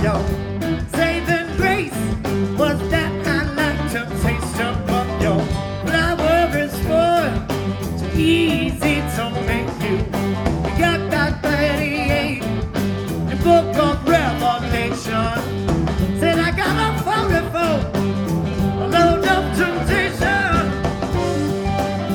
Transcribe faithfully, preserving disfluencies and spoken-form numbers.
your saving grace was that I like to taste of your flower is for easy.